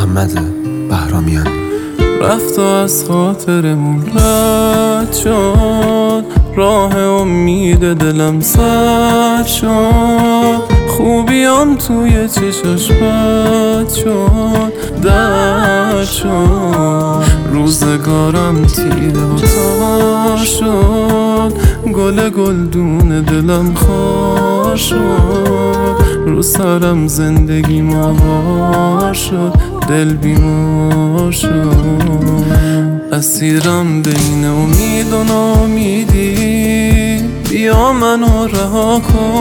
محمد بهرامیان. رفت و از خاطرمون رد شد، راه امید دلم سد شد، خوبیام توی چشاش بد شد، درد شد، روزگارم تیره و تار شد، گل گلدون دلم خار شد، رو سرم زندگی ماهار شد، دل بیمار شد، اسیرم بین امید و ناامیدی، بیا منو رها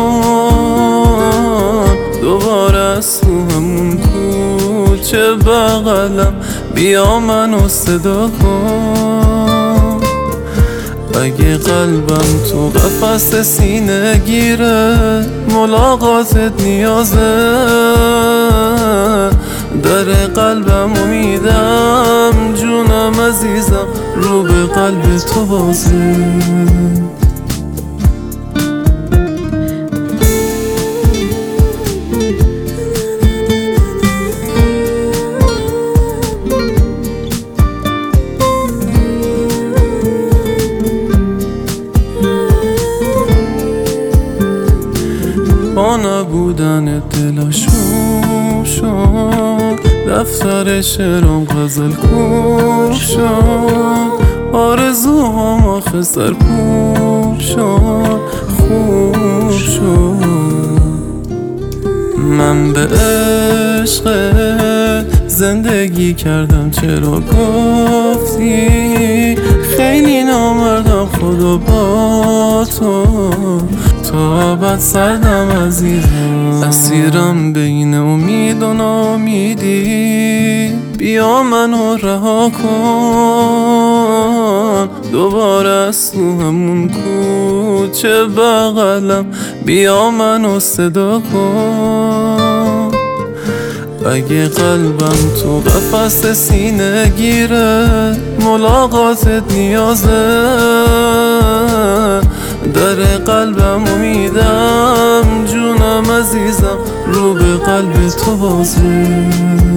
کن، دوباره از تو همون کوچه بغلم بیا منو صدا کن، اگه قلبم تو قفس سینه گیره ملاقاتت نیازه، در قلبم امیدم جونم عزیزم رو به قلب تو بازه. با نبودن دلشون شد، دفتر شعرم غزل کوب شد، آرزوهام آخه سرکوب شد، خوب شد، من به عشق زندگی کردم چرا گفتی، خیلی نامردم خدا با تو، تا ابد سردم عزیزم، اسیرم بین امید و ناامیدی، بیا منو رها کن، دوباره از تو همون کوچه بغلم بیا منو صدا کن، اگه قلبم تو قفس سینه گیره ملاقاتت نیازه، در قلبم امیدم جونم عزیزم رو به قلب تو بازه.